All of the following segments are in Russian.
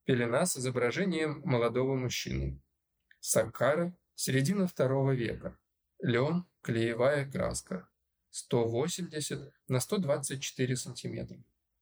Пелена с изображением молодого мужчины. Саккара, середина II века. Лен, клеевая краска. 180 на 124 сантиметра.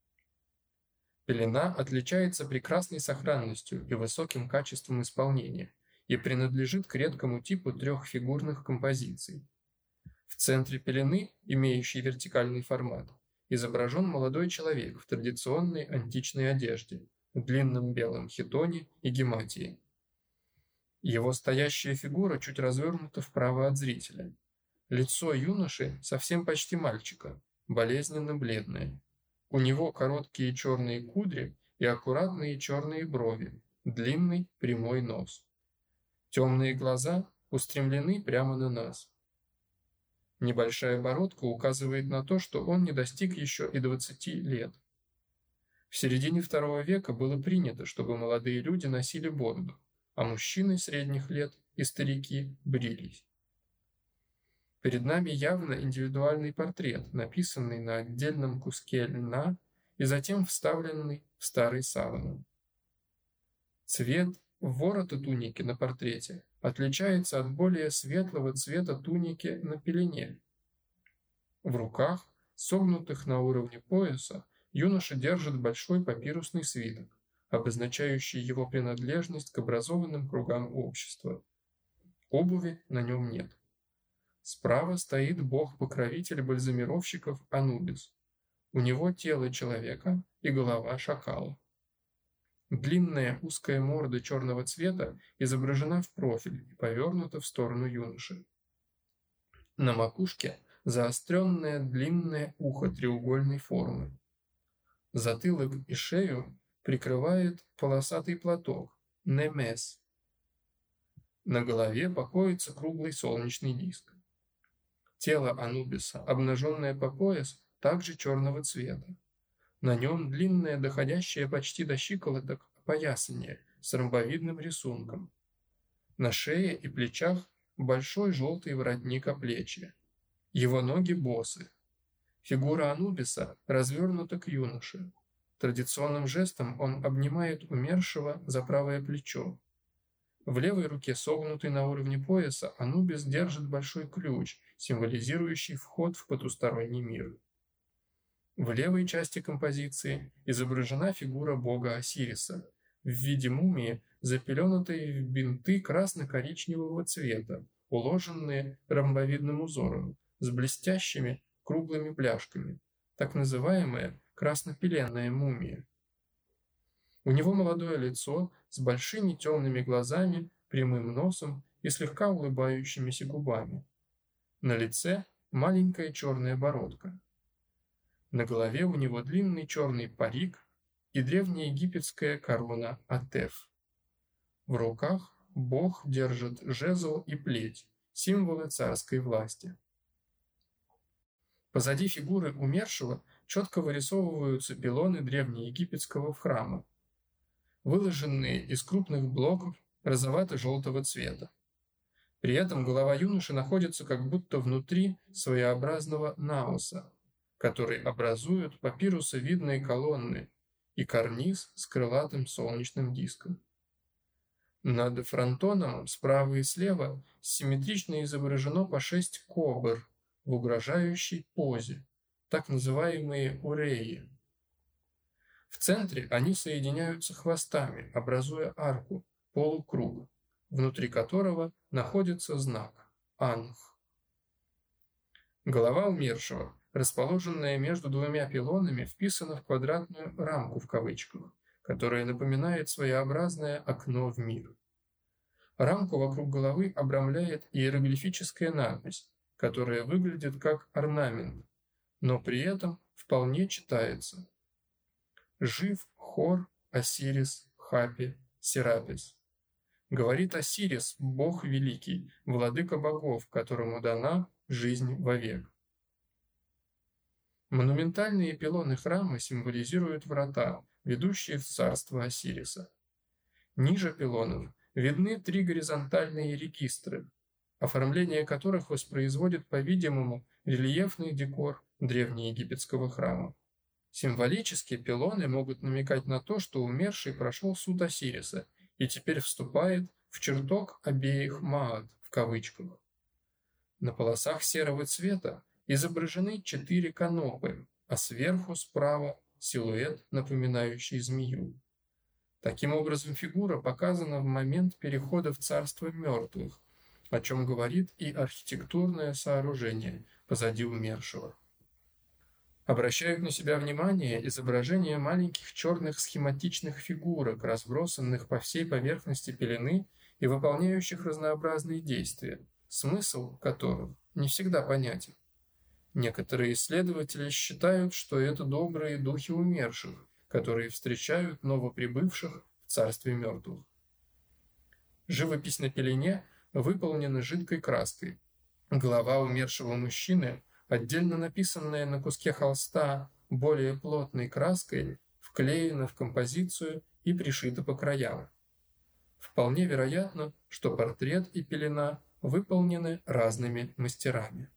Пелена отличается прекрасной сохранностью и высоким качеством исполнения и принадлежит к редкому типу трехфигурных композиций. В центре пелены, имеющей вертикальный формат, изображен молодой человек в традиционной античной одежде, в длинном белом хитоне и гематии. Его стоящая фигура чуть развернута вправо от зрителя. Лицо юноши совсем почти мальчика, болезненно бледное. У него короткие черные кудри и аккуратные черные брови, длинный прямой нос. Темные глаза устремлены прямо на нас. Небольшая бородка указывает на то, что он не достиг еще и 20 лет. В середине II века было принято, чтобы молодые люди носили бороду, а мужчины средних лет и старики брились. Перед нами явно индивидуальный портрет, написанный на отдельном куске льна и затем вставленный в старый саван. Цвет ворота туники на портрете отличается от более светлого цвета туники на пелене. В руках, согнутых на уровне пояса, юноша держит большой папирусный свиток, обозначающий его принадлежность к образованным кругам общества. Обуви на нем нет. Справа стоит бог-покровитель бальзамировщиков Анубис. У него тело человека и голова шакала. Длинная узкая морда черного цвета изображена в профиль и повернута в сторону юноши. На макушке заостренное длинное ухо треугольной формы. Затылок и шею прикрывает полосатый платок – немес. На голове покоится круглый солнечный диск. Тело Анубиса, обнаженное по пояс, также черного цвета. На нем длинное, доходящее почти до щиколоток, опоясание с ромбовидным рисунком. На шее и плечах большой желтый воротник оплечья. Его ноги босы. Фигура Анубиса развернута к юноше. Традиционным жестом он обнимает умершего за правое плечо. В левой руке, согнутый на уровне пояса, Анубис держит большой ключ, символизирующий вход в потусторонний мир. В левой части композиции изображена фигура бога Осириса в виде мумии, запеленутой в бинты красно-коричневого цвета, уложенные ромбовидным узором, с блестящими круглыми бляшками, так называемая краснопеленная мумия. У него молодое лицо с большими темными глазами, прямым носом и слегка улыбающимися губами. На лице маленькая черная бородка. На голове у него длинный черный парик и древнеегипетская корона Атеф. В руках бог держит жезл и плеть, символы царской власти. Позади фигуры умершего четко вырисовываются пилоны древнеегипетского храма, выложенные из крупных блоков розовато-желтого цвета. При этом голова юноши находится как будто внутри своеобразного наоса, который образуют папирусовидные колонны и карниз с крылатым солнечным диском. Над фронтоном справа и слева симметрично изображено по 6 кобр в угрожающей позе, так называемые уреи. В центре они соединяются хвостами, образуя арку, полукруг, внутри которого находится знак Анх. Голова умершего, расположенная между двумя пилонами, вписана в квадратную рамку в кавычках, которая напоминает своеобразное окно в мир. Рамку вокруг головы обрамляет иероглифическая надпись, которая выглядит как орнамент, но при этом вполне читается: «Жив Хор, Осирис, Хапи, Серапис». Говорит Осирис, бог великий, владыка богов, которому дана жизнь вовек. Монументальные пилоны храма символизируют врата, ведущие в царство Осириса. Ниже пилонов видны 3 горизонтальные регистры, оформление которых воспроизводит, по-видимому, рельефный декор древнеегипетского храма. Символически пилоны могут намекать на то, что умерший прошел суд Осириса и теперь вступает в чертог обеих Маат в кавычках. На полосах серого цвета изображены 4 канопы, а сверху справа силуэт, напоминающий змею. Таким образом, фигура показана в момент перехода в царство мертвых, о чем говорит и архитектурное сооружение позади умершего. Обращают на себя внимание изображения маленьких черных схематичных фигурок, разбросанных по всей поверхности пелены и выполняющих разнообразные действия, смысл которых не всегда понятен. Некоторые исследователи считают, что это добрые духи умерших, которые встречают новоприбывших в царстве мертвых. Живопись на пелене выполнена жидкой краской. Голова умершего мужчины, отдельно написанная на куске холста более плотной краской, вклеена в композицию и пришита по краям. Вполне вероятно, что портрет и пелена выполнены разными мастерами.